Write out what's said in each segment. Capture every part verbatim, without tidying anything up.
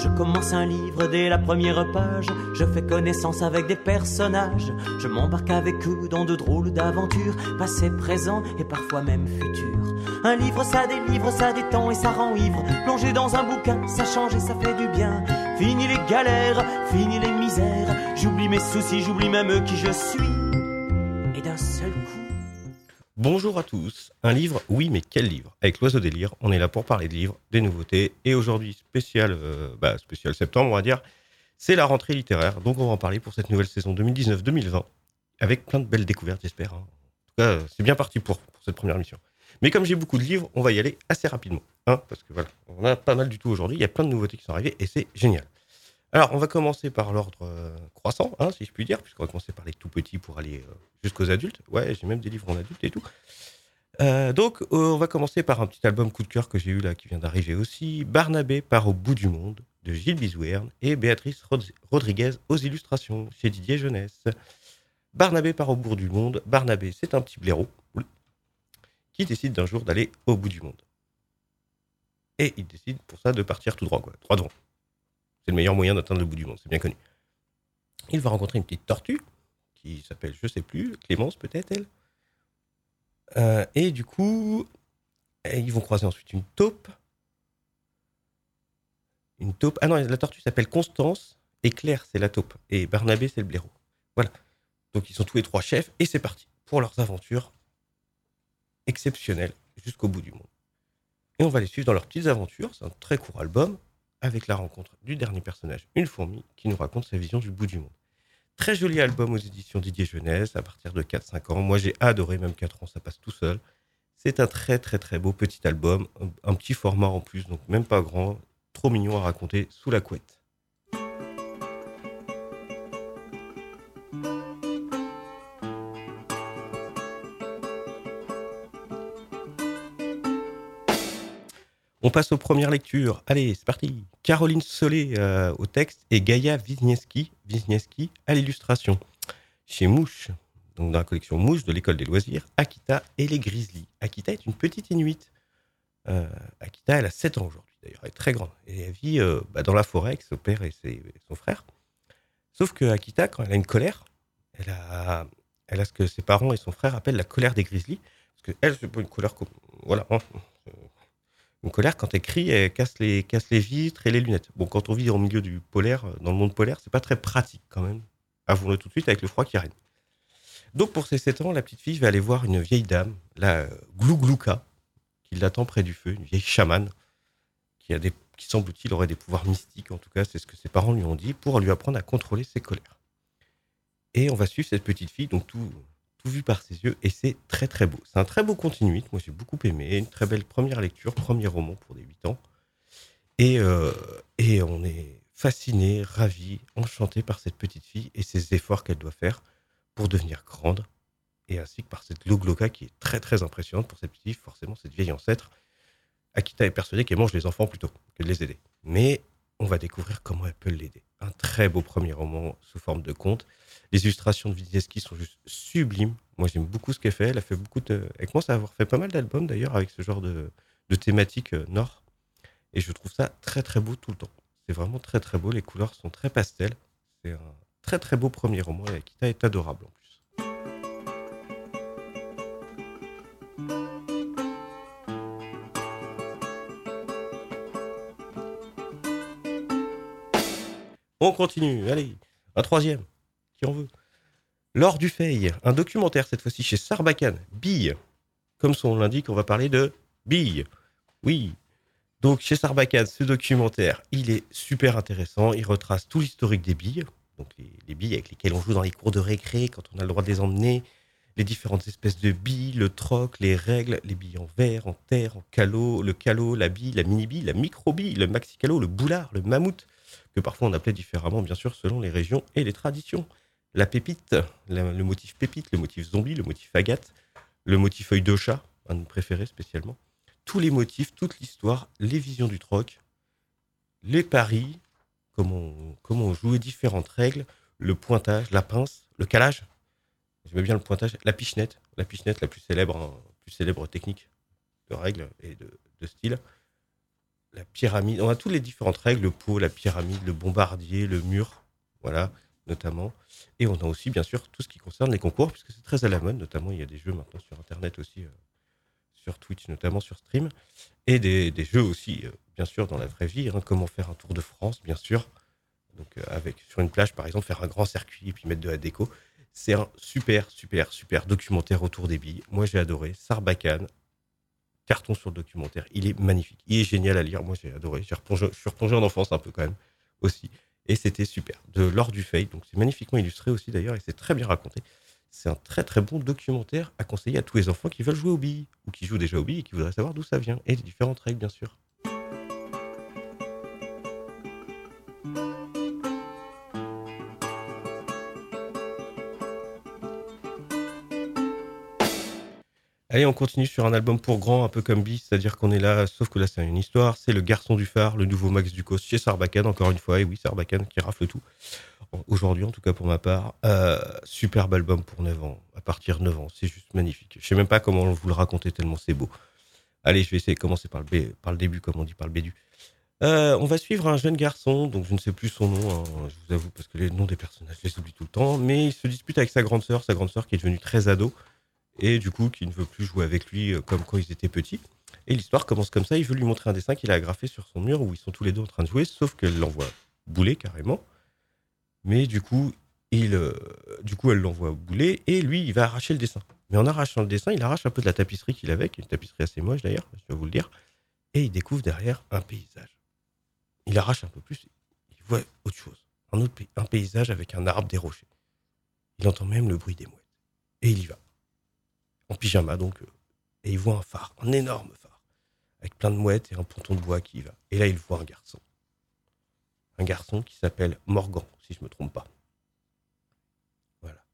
je commence un livre dès la première page. Je fais connaissance avec des personnages. Je m'embarque avec eux dans de drôles d'aventures, passé, présent et parfois même futur. Un livre ça délivre, ça détend et ça rend ivre. Plonger dans un bouquin, ça change et ça fait du bien. Fini les galères, fini les misères. J'oublie mes soucis, j'oublie même qui je suis. Et d'un seul coup... Bonjour à tous. Un livre, oui, mais quel livre? Avec l'Oiseau des Lyres, on est là pour parler de livres, des nouveautés. Et aujourd'hui, spécial, euh, bah, spécial septembre, on va dire, c'est la rentrée littéraire. Donc on va en parler pour cette nouvelle saison deux mille dix-neuf deux mille vingt. Avec plein de belles découvertes, j'espère. Hein. En tout cas, c'est bien parti pour, pour cette première mission. Mais comme j'ai beaucoup de livres, on va y aller assez rapidement. Hein, parce que voilà, on a pas mal du tout aujourd'hui. Il y a plein de nouveautés qui sont arrivées et c'est génial. Alors, on va commencer par l'ordre euh, croissant, hein, si je puis dire, puisqu'on va commencer par les tout petits pour aller euh, jusqu'aux adultes. Ouais, j'ai même des livres en adultes et tout. Euh, donc, euh, on va commencer par un petit album coup de cœur que j'ai eu là, qui vient d'arriver aussi. Barnabé part au bout du monde, de Gilles Bizouerne et Béatrice Rod- Rodriguez aux illustrations, chez Didier Jeunesse. Barnabé part au bout du monde. Barnabé, c'est un petit blaireau qui décide d'un jour d'aller au bout du monde. Et il décide pour ça de partir tout droit, quoi, droit devant. C'est le meilleur moyen d'atteindre le bout du monde, c'est bien connu. Il va rencontrer une petite tortue, qui s'appelle, je sais plus, Clémence peut-être, elle. Euh, et du coup, ils vont croiser ensuite une taupe. Une taupe. Ah non, la tortue s'appelle Constance, et Claire, c'est la taupe. Et Barnabé, c'est le blaireau. Voilà. Donc ils sont tous les trois chefs, et c'est parti pour leurs aventures exceptionnelles jusqu'au bout du monde. Et on va les suivre dans leurs petites aventures. C'est un très court album, avec la rencontre du dernier personnage, une fourmi, qui nous raconte sa vision du bout du monde. Très joli album aux éditions Didier Jeunesse, à partir de quatre cinq ans. Moi, j'ai adoré, même quatre ans, ça passe tout seul. C'est un très, très, très beau petit album. Un, un petit format en plus, donc même pas grand. Trop mignon à raconter sous la couette. On passe aux premières lectures. Allez, c'est parti. Caroline Solé euh, au texte et Gaïa Wisniewski, Wisniewski à l'illustration. Chez Mouche, donc dans la collection Mouche de l'école des loisirs, Akita et les Grizzlies. Akita est une petite Inuit. Euh, Akita, elle a sept ans aujourd'hui, d'ailleurs, elle est très grande. Et elle vit euh, bah, dans la forêt avec son père et, ses, et son frère. Sauf que Akita, quand elle a une colère, elle a, elle a ce que ses parents et son frère appellent la colère des Grizzlies. Parce qu'elle, c'est pas une colère comme... Voilà, hein. Une colère, quand elle crie, elle casse les, casse les vitres et les lunettes. Bon, quand on vit au milieu du polaire, dans le monde polaire, c'est pas très pratique quand même. Avouons-le tout de suite avec le froid qui règne. Donc pour ses sept ans, la petite fille va aller voir une vieille dame, la Glouglouka, qui l'attend près du feu, une vieille chamane, qui, a des, qui semble-t-il aurait des pouvoirs mystiques, en tout cas c'est ce que ses parents lui ont dit, pour lui apprendre à contrôler ses colères. Et on va suivre cette petite fille, donc tout... tout vu par ses yeux, et c'est très très beau. C'est un très beau continuiste, moi j'ai beaucoup aimé, une très belle première lecture, premier roman pour des huit ans, et, euh, et on est fasciné, ravi, enchanté par cette petite fille et ses efforts qu'elle doit faire pour devenir grande, et ainsi que par cette Glogloka qui est très très impressionnante pour cette petite fille, forcément cette vieille ancêtre. Akita est persuadée qu'elle mange les enfants plutôt que de les aider, mais on va découvrir comment elle peut l'aider. Un très beau premier roman sous forme de conte. Les illustrations de Wisniewski sont juste sublimes. Moi, j'aime beaucoup ce qu'elle fait. Elle a fait beaucoup de... Elle commence à avoir fait pas mal d'albums, d'ailleurs, avec ce genre de, de thématique euh, nord. Et je trouve ça très, très beau tout le temps. C'est vraiment très, très beau. Les couleurs sont très pastel. C'est un très, très beau premier roman. Et Akita est adorable, en plus. On continue. Allez, un troisième. Qui en veut? L'Or du Fey, un documentaire cette fois-ci chez Sarbacane. Billes. Comme son nom l'indique, on va parler de billes. Oui. Donc chez Sarbacane, ce documentaire, il est super intéressant. Il retrace tout l'historique des billes. Donc les, les billes avec lesquelles on joue dans les cours de récré quand on a le droit de les emmener. Les différentes espèces de billes, le troc, les règles, les billes en verre, en terre, en calot, le calot, la bille, la mini-bille, la micro-bille, le maxi-calot, le boulard, le mammouth, que parfois on appelait différemment, bien sûr, selon les régions et les traditions. La pépite, la, le motif pépite, le motif zombie, le motif agate, le motif œil de chat, un de mes préférés spécialement. Tous les motifs, toute l'histoire, les visions du troc, les paris, comment on, comment on jouait différentes règles, le pointage, la pince, le calage. J'aimais bien le pointage, la pichenette, la pichenette la plus célèbre, hein, plus célèbre technique de règles et de, de style. la pyramide. On a toutes les différentes règles, le pot, la pyramide, le bombardier, le mur, voilà, notamment. Et on a aussi, bien sûr, tout ce qui concerne les concours, puisque c'est très à la mode. Notamment, il y a des jeux maintenant sur Internet aussi, euh, sur Twitch, notamment sur Stream. Et des, des jeux aussi, euh, bien sûr, dans la vraie vie. Hein, comment faire un tour de France, bien sûr. Donc, euh, avec, sur une plage, par exemple, faire un grand circuit et puis mettre de la déco. C'est un super, super, super documentaire autour des billes. Moi, j'ai adoré. Sarbacane, carton sur le documentaire. Il est magnifique. Il est génial à lire. Moi, j'ai adoré. J'ai replongé, je suis replongé en enfance un peu quand même aussi. Et c'était super. De Laure Dufay. Donc, c'est magnifiquement illustré aussi d'ailleurs et c'est très bien raconté. C'est un très très bon documentaire à conseiller à tous les enfants qui veulent jouer aux billes ou qui jouent déjà aux billes et qui voudraient savoir d'où ça vient et les différentes règles, bien sûr. Allez, on continue sur un album pour grands, un peu comme Bis, c'est-à-dire qu'on est là, sauf que là c'est une histoire, c'est Le Garçon du Phare, le nouveau Max Ducos chez Sarbacane, encore une fois, et oui, Sarbacane qui rafle tout, aujourd'hui en tout cas pour ma part. Euh, superbe album pour neuf ans, à partir de neuf ans, c'est juste magnifique. Je sais même pas comment vous le raconter tellement c'est beau. Allez, je vais essayer de commencer par le, B, par le début, comme on dit, par le bédu. Euh, on va suivre un jeune garçon, donc je ne sais plus son nom, hein, je vous avoue, parce que les noms des personnages, je les oublie tout le temps, mais il se dispute avec sa grande sœur, sa grande sœur qui est devenue très ado, et du coup qui ne veut plus jouer avec lui euh, comme quand ils étaient petits. Et l'histoire commence comme ça, il veut lui montrer un dessin qu'il a agrafé sur son mur où ils sont tous les deux en train de jouer, sauf qu'elle l'envoie bouler carrément. Mais du coup, il, euh, du coup elle l'envoie bouler et lui il va arracher le dessin. Mais en arrachant le dessin, il arrache un peu de la tapisserie qu'il avait, qui est une tapisserie assez moche d'ailleurs, je dois vous le dire, et il découvre derrière un paysage. Il arrache un peu plus, il voit autre chose, un autre pays, un paysage avec un arbre, des rochers. Il entend même le bruit des mouettes. Et il y va. En pyjama donc, euh, et il voit un phare, un énorme phare, avec plein de mouettes et un ponton de bois qui y va. Et là, il voit un garçon. Un garçon qui s'appelle Morgan, si je ne me trompe pas. Voilà.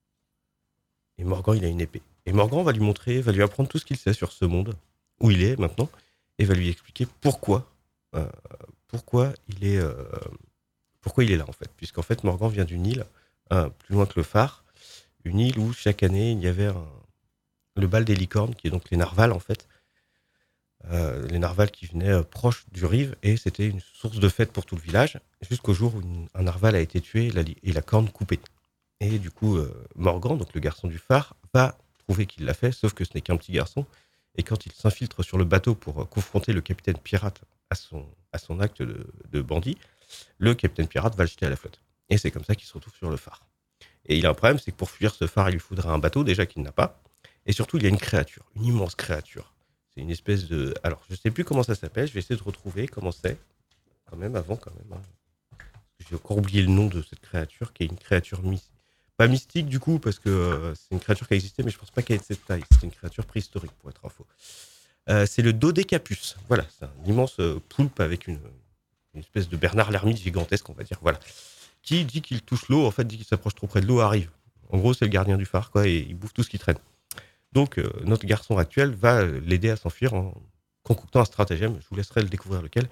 Et Morgan, il a une épée. Et Morgan va lui montrer, va lui apprendre tout ce qu'il sait sur ce monde, où il est maintenant, et va lui expliquer pourquoi, euh, pourquoi il est, euh, pourquoi il est là en fait. Puisqu'en fait, Morgan vient d'une île, euh, plus loin que le phare, une île où chaque année, il y avait un le bal des licornes, qui est donc les narvals en fait, euh, les narvals qui venaient euh, proches du rive, et c'était une source de fête pour tout le village, jusqu'au jour où une, un narval a été tué et la, et la corne coupée. Et du coup, euh, Morgan, donc le garçon du phare, va trouver qu'il l'a fait, sauf que ce n'est qu'un petit garçon, et quand il s'infiltre sur le bateau pour euh, confronter le capitaine pirate à son, à son acte de, de bandit, le capitaine pirate va le jeter à la flotte. Et c'est comme ça qu'il se retrouve sur le phare. Et il a un problème, c'est que pour fuir ce phare, il lui faudra un bateau, déjà qu'il n'a pas. Et surtout, il y a une créature, une immense créature. C'est une espèce de... Alors, je ne sais plus comment ça s'appelle, je vais essayer de retrouver comment c'est. Quand même, avant, quand même. Hein. J'ai encore oublié le nom de cette créature, qui est une créature mystique. Pas mystique, du coup, parce que euh, c'est une créature qui a existé, mais je ne pense pas qu'elle ait de cette taille. C'est une créature préhistorique, pour être info. Euh, c'est le Dodecapus. Voilà, c'est un immense euh, poulpe avec une, une espèce de Bernard l'ermite gigantesque, on va dire. Voilà. Qui dit qu'il touche l'eau, en fait, dit qu'il s'approche trop près de l'eau, arrive. En gros, c'est le gardien du phare, quoi, et il bouffe tout ce qui traîne. Donc, euh, notre garçon actuel va l'aider à s'enfuir en concoctant un stratagème. Je vous laisserai le découvrir lequel.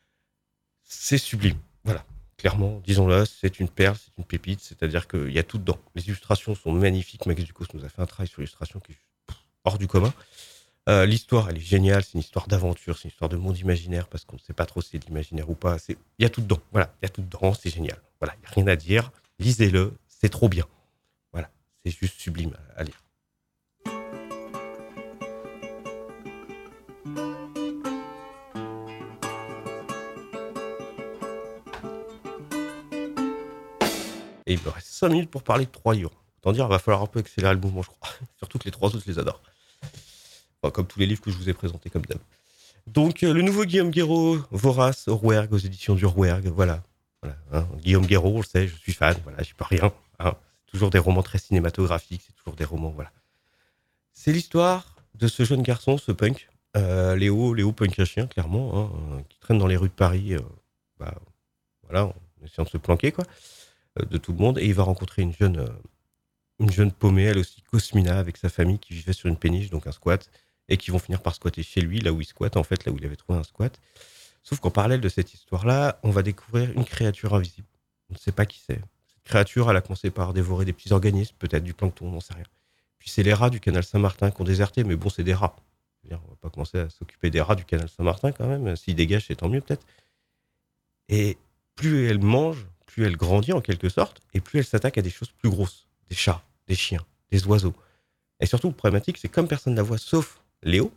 C'est sublime. Voilà. Clairement, disons-le, c'est une perle, c'est une pépite. C'est-à-dire qu'il y a tout dedans. Les illustrations sont magnifiques. Max Ducos nous a fait un travail sur l'illustration qui est hors du commun. Euh, l'histoire, elle est géniale. C'est une histoire d'aventure. C'est une histoire de monde imaginaire parce qu'on ne sait pas trop si c'est de l'imaginaire ou pas. Il y a tout dedans. Voilà. Il y a tout dedans. C'est génial. Voilà. Il n'y a rien à dire. Lisez-le. C'est trop bien. Voilà. C'est juste sublime à, à lire. Et il me reste cinq minutes pour parler de trois livres. Autant dire, il va falloir un peu accélérer le mouvement, je crois. Surtout que les trois autres, je les adore. Enfin, comme tous les livres que je vous ai présentés comme d'hab. Donc, euh, le nouveau Guillaume Guéraud, Vorace, au Rouergue, aux éditions du Rouergue. Voilà. voilà hein. Guillaume Guéraud, on le sait, je suis fan. Voilà, j'y peux rien. Hein. C'est toujours des romans très cinématographiques. C'est toujours des romans, voilà. C'est l'histoire de ce jeune garçon, ce punk. Euh, Léo, Léo punk à chien, clairement. Hein, qui traîne dans les rues de Paris. Euh, bah, voilà, en essayant de se planquer, quoi. De tout le monde, et il va rencontrer une jeune, euh, une jeune paumée, elle aussi, Cosmina, avec sa famille, qui vivait sur une péniche, donc un squat, et qui vont finir par squatter chez lui, là où il squatte, en fait, là où il avait trouvé un squat. Sauf qu'en parallèle de cette histoire-là, on va découvrir une créature invisible. On ne sait pas qui c'est. Cette créature, elle a commencé par dévorer des petits organismes, peut-être du plancton, on n'en sait rien. Puis c'est les rats du canal Saint-Martin qui ont déserté, mais bon, c'est des rats. C'est-à-dire, on va pas commencer à s'occuper des rats du canal Saint-Martin quand même. S'ils dégagent, c'est tant mieux peut-être. Et plus elle mange, plus elle grandit en quelque sorte, et plus elle s'attaque à des choses plus grosses. Des chats, des chiens, des oiseaux. Et surtout, le problématique, c'est comme personne ne la voit, sauf Léo,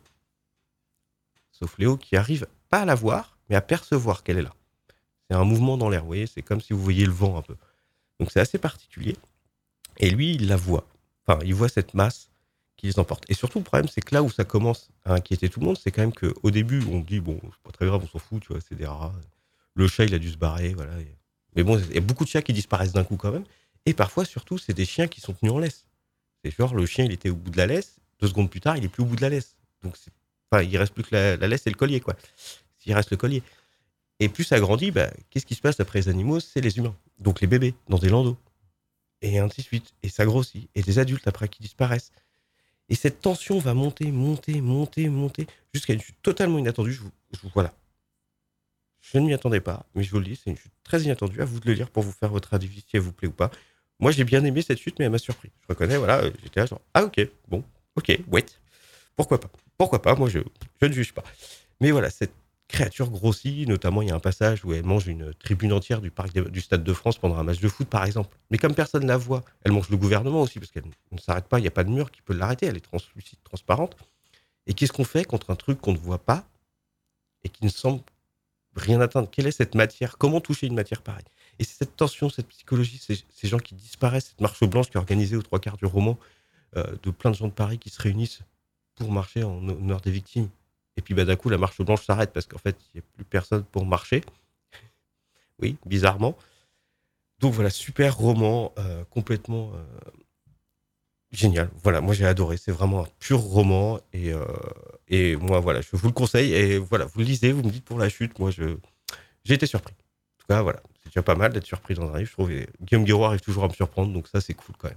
sauf Léo qui arrive pas à la voir, mais à percevoir qu'elle est là. C'est un mouvement dans l'air, vous voyez, c'est comme si vous voyiez le vent un peu. Donc c'est assez particulier. Et lui, il la voit. Enfin, il voit cette masse qui les emporte. Et surtout, le problème, c'est que là où ça commence à inquiéter tout le monde, c'est quand même qu'au début, on dit, bon, c'est pas très grave, on s'en fout, tu vois, c'est des rats. Le chat, il a dû se barrer, voilà. Mais bon, il y a beaucoup de chats qui disparaissent d'un coup quand même. Et parfois, surtout, c'est des chiens qui sont tenus en laisse. C'est genre, le chien, il était au bout de la laisse. Deux secondes plus tard, il est plus au bout de la laisse. Donc, c'est... Enfin, il reste plus que la, la laisse et le collier, quoi. S'il reste le collier. Et plus ça grandit, bah, qu'est-ce qui se passe après les animaux? C'est les humains. Donc les bébés, dans des landaux. Et ainsi de suite. Et ça grossit. Et des adultes après qui disparaissent. Et cette tension va monter, monter, monter, monter, jusqu'à une chute totalement inattendue. Je vous, je vous, voilà. Je ne m'y attendais pas, mais je vous le dis, c'est une chute très inattendue. À vous de le lire pour vous faire votre avis si elle vous plaît ou pas. Moi, j'ai bien aimé cette chute, mais elle m'a surpris. Je reconnais, voilà, j'étais là genre, ah ok, bon, ok, wait. Pourquoi pas? Pourquoi pas? Moi, je, je ne juge pas. Mais voilà, cette créature grossit, notamment il y a un passage où elle mange une tribune entière du parc de, du Stade de France pendant un match de foot, par exemple. Mais comme personne ne la voit, elle mange le gouvernement aussi, parce qu'elle ne s'arrête pas, il n'y a pas de mur qui peut l'arrêter, elle est translucide, transparente. Et qu'est-ce qu'on fait contre un truc qu'on ne voit pas et qui ne semble rien atteindre? Quelle est cette matière? Comment toucher une matière pareille? Et c'est cette tension, cette psychologie, ces, ces gens qui disparaissent, cette marche blanche qui est organisée aux trois quarts du roman, euh, de plein de gens de Paris qui se réunissent pour marcher en honneur des victimes. Et puis bah, d'un coup, la marche blanche s'arrête parce qu'en fait, il n'y a plus personne pour marcher. Oui, bizarrement. Donc voilà, super roman, euh, complètement euh, génial. Voilà, moi j'ai adoré. C'est vraiment un pur roman. Et, euh, et moi, voilà, je vous le conseille. Et voilà, vous le lisez, vous me dites pour la chute. Moi, je, j'ai été surpris. En tout cas, voilà, c'est déjà pas mal d'être surpris dans un livre. Je trouve et Guillaume Guiraud arrive toujours à me surprendre. Donc ça, c'est cool quand même.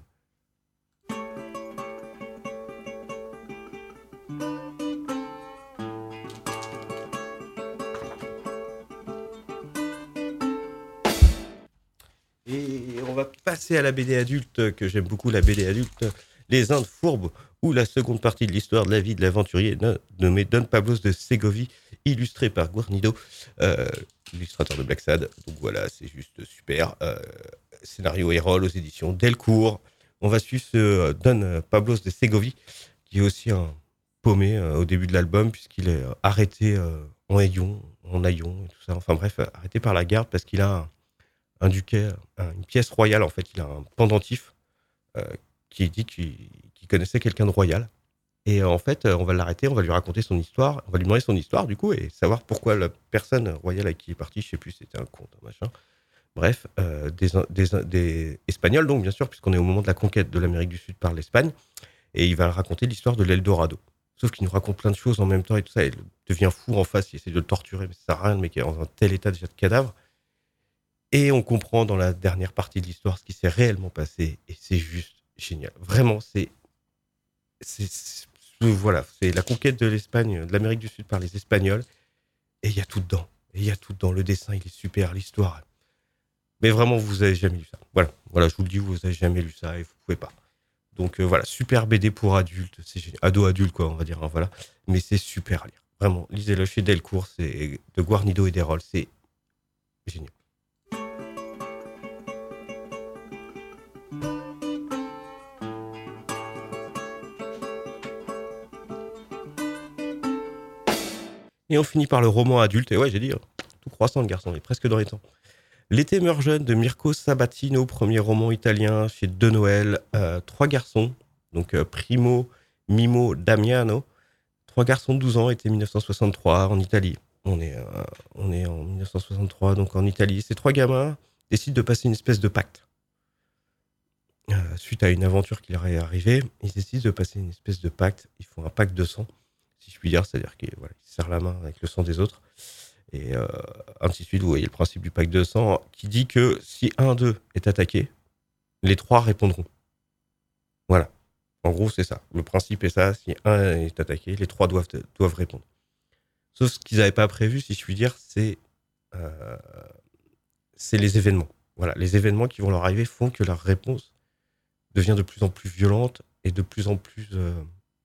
Et on va passer à la B D adulte, que j'aime beaucoup, la B D adulte, Les Indes fourbes, ou la seconde partie de l'histoire de la vie de l'aventurier nommé Don Pablos de Ségovie, illustré par Guarnido, euh, illustrateur de Black Sad. Donc voilà, c'est juste super. Euh, scénario Erol aux éditions Delcourt. On va suivre ce Don Pablos de Ségovie, qui est aussi un paumé euh, au début de l'album, puisqu'il est arrêté euh, en haillons, en haillons et tout ça. Enfin bref, arrêté par la garde parce qu'il a un un duquet, un, une pièce royale, en fait, il a un pendentif euh, qui dit qu'il, qu'il connaissait quelqu'un de royal. Et euh, en fait, euh, on va l'arrêter, on va lui raconter son histoire, on va lui demander son histoire, du coup, et savoir pourquoi la personne royale à qui il est parti, je sais plus, c'était un comte, un machin. Bref, euh, des, des, des Espagnols, donc, bien sûr, puisqu'on est au moment de la conquête de l'Amérique du Sud par l'Espagne, et il va raconter l'histoire de l'Eldorado. Sauf qu'il nous raconte plein de choses en même temps et tout ça, et il devient fou en face, il essaie de le torturer, mais ça sert à rien, le mec est dans un tel état déjà de cadavre. Et on comprend dans la dernière partie de l'histoire ce qui s'est réellement passé. Et c'est juste génial. Vraiment, c'est, c'est, c'est voilà, c'est la conquête de l'Espagne, de l'Amérique du Sud par les Espagnols. Et il y a tout dedans. Et il y a tout dedans. Le dessin, il est super. L'histoire. Mais vraiment, vous avez jamais lu ça. Voilà, voilà, je vous le dis, vous avez jamais lu ça et vous pouvez pas. Donc euh, voilà, super B D pour adultes. C'est génial. Ado adulte, quoi, on va dire. Hein, voilà. Mais c'est super à lire. Vraiment, lisez-le chez Delcourt. C'est de Guarnido et d'Erol. C'est génial. Et on finit par le roman adulte. Et ouais, j'ai dit, tout croissant, le garçon, il est presque dans les temps. L'été meurt jeune de Mirko Sabatino, premier roman italien chez De Noël. Euh, trois garçons, donc euh, Primo, Mimo, Damiano. Trois garçons de douze ans, été dix-neuf cent soixante-trois, en Italie. On est, euh, on est en dix-neuf cent soixante-trois, donc en Italie. Ces trois gamins décident de passer une espèce de pacte. Euh, suite à une aventure qui leur est arrivée, ils décident de passer une espèce de pacte. Ils font un pacte de sang, si je puis dire, c'est-à-dire qu'ils voilà, ils serrent la main avec le sang des autres. Et euh, ainsi de suite, vous voyez le principe du pacte de sang qui dit que si un d'eux est attaqué, les trois répondront. Voilà. En gros, c'est ça. Le principe est ça. Si un est attaqué, les trois doivent, doivent répondre. Sauf ce qu'ils n'avaient pas prévu, si je puis dire, c'est, euh, c'est les événements. Voilà. Les événements qui vont leur arriver font que leur réponse devient de plus en plus violente et de plus en plus... Euh,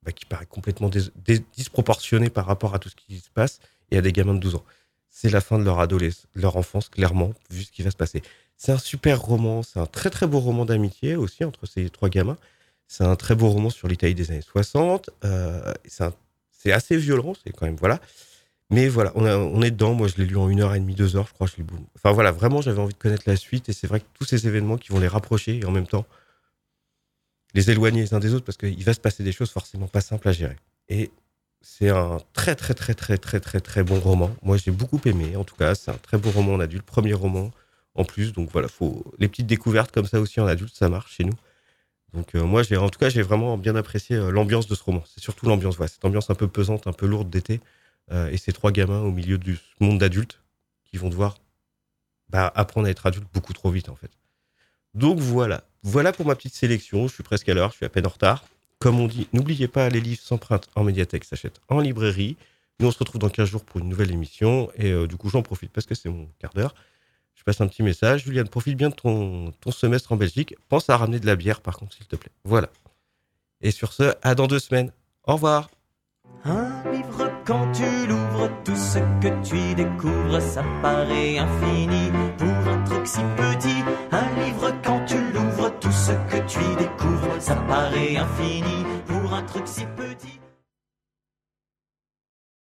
bah, qui paraît complètement dés- dés- disproportionné par rapport à tout ce qui se passe et à des gamins de douze ans. C'est la fin de leur adolescence, leur enfance, clairement, vu ce qui va se passer. C'est un super roman, c'est un très très beau roman d'amitié aussi entre ces trois gamins. C'est un très beau roman sur l'Italie des années soixante. Euh, c'est, un- c'est assez violent, c'est quand même, voilà. Mais voilà, on, a- on est dedans. Moi, je l'ai lu en une heure et demie, deux heures, je crois. Je l'ai bou- Enfin voilà, vraiment, j'avais envie de connaître la suite. Et c'est vrai que tous ces événements qui vont les rapprocher et en même temps les éloigner les uns des autres, parce qu'il va se passer des choses forcément pas simples à gérer. Et c'est un très très très très très très très bon roman. Moi, j'ai beaucoup aimé. En tout cas, c'est un très beau roman en adulte, premier roman en plus. Donc voilà, faut les petites découvertes comme ça aussi en adulte, ça marche chez nous. Donc euh, moi, j'ai en tout cas, j'ai vraiment bien apprécié euh, l'ambiance de ce roman. C'est surtout l'ambiance, voilà, cette ambiance un peu pesante, un peu lourde d'été, euh, et ces trois gamins au milieu du monde d'adultes qui vont devoir bah, apprendre à être adultes beaucoup trop vite en fait. Donc voilà, voilà pour ma petite sélection. Je suis presque à l'heure, je suis à peine en retard. Comme on dit, n'oubliez pas, les livres s'empruntent en médiathèque, s'achètent en librairie. Nous, on se retrouve dans quinze jours pour une nouvelle émission. Et euh, du coup, j'en profite parce que c'est mon quart d'heure. Je passe un petit message. Juliane, profite bien de ton, ton semestre en Belgique. Pense à ramener de la bière, par contre, s'il te plaît. Voilà. Et sur ce, à dans deux semaines. Au revoir. Un livre, quand tu l'ouvres, tout ce que tu y découvres, ça paraît infini pour un truc si petit. Un livre, quand tu l'ouvres, tout ce que tu y découvres, ça paraît infini pour un truc si petit.